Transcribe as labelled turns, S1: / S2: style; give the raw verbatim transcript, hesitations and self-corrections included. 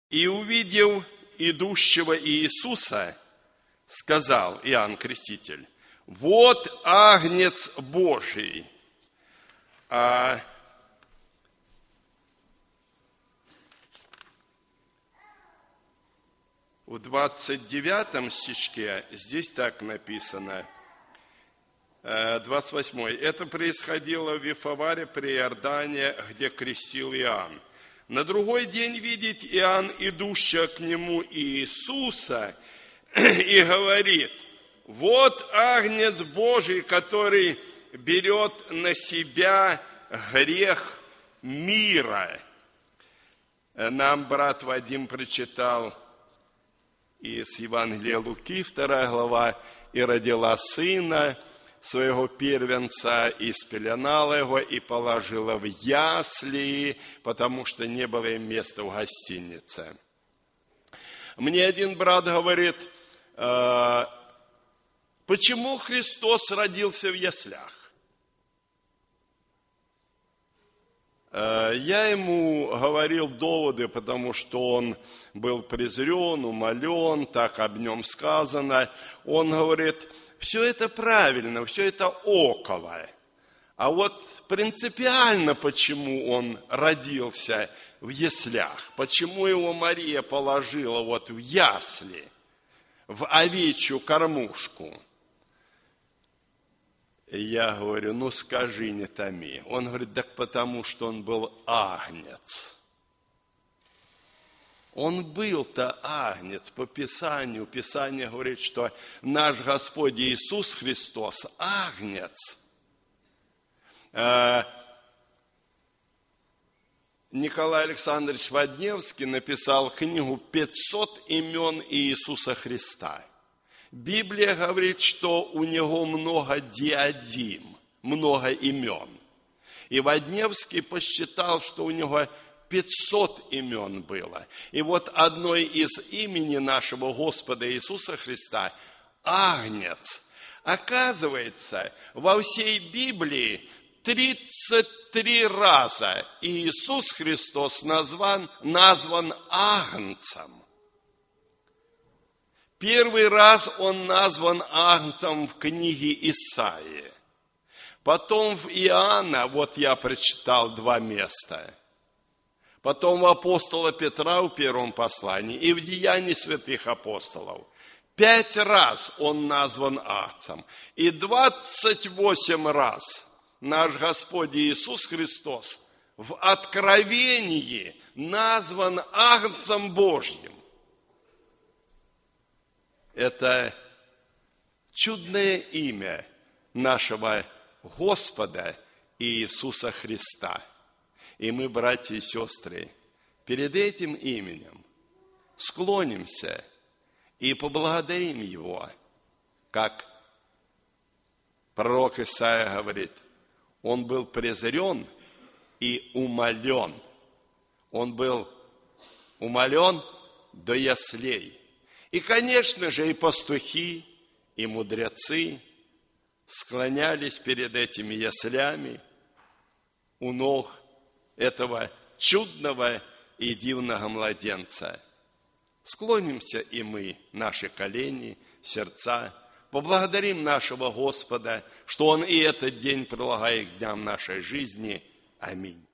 S1: И увидев идущего Иисуса, сказал Иоанн Креститель: вот Агнец Божий. А в двадцать девятом стишке здесь так написано, двадцать восьмой. Это происходило в Вифаваре при Иордане, где крестил Иоанн. На другой день видит Иоанн идущего к нему Иисуса и говорит: вот Агнец Божий, который берет на себя грех мира. Нам брат Вадим прочитал из Евангелия Луки, вторая глава: и родила сына своего первенца, и спеленала его, и положила в ясли, потому что не было им места в гостинице. Мне один брат говорит: почему Христос родился в яслях? Я ему говорил доводы, потому что он был презрен, умолен, так об нем сказано. Он говорит: все это правильно, все это около. А вот принципиально, почему он родился в яслях, почему его Мария положила вот в ясли, в овечью кормушку. И я говорю: ну скажи, не томи. Он говорит: так потому что он был агнец. Он был-то агнец по Писанию. Писание говорит, что наш Господь Иисус Христос агнец. Николай Александрович Водневский написал книгу «пятьсот имен Иисуса Христа». Библия говорит, что у него много диадим, много имен. И Водневский посчитал, что у него пятьсот имен было. И вот одно из имени нашего Господа Иисуса Христа – Агнец. Оказывается, во всей Библии тридцать три раза Иисус Христос назван, назван Агнцем. Первый раз он назван Агнцем в книге Исаии. Потом в Иоанна, вот я прочитал два места. Потом в апостола Петра в первом послании и в Деянии святых апостолов. Пять раз он назван Агнцем. И двадцать восемь раз наш Господь Иисус Христос в Откровении назван Агнцем Божьим. Это чудное имя нашего Господа Иисуса Христа. И мы, братья и сестры, перед этим именем склонимся и поблагодарим Его, как пророк Исаия говорит: Он был презрен и умолен. Он был умолен до яслей. И, конечно же, и пастухи, и мудрецы склонялись перед этими яслями у ног этого чудного и дивного младенца. Склонимся и мы, наши колени, сердца, поблагодарим нашего Господа, что Он и этот день прилагает к дням нашей жизни. Аминь.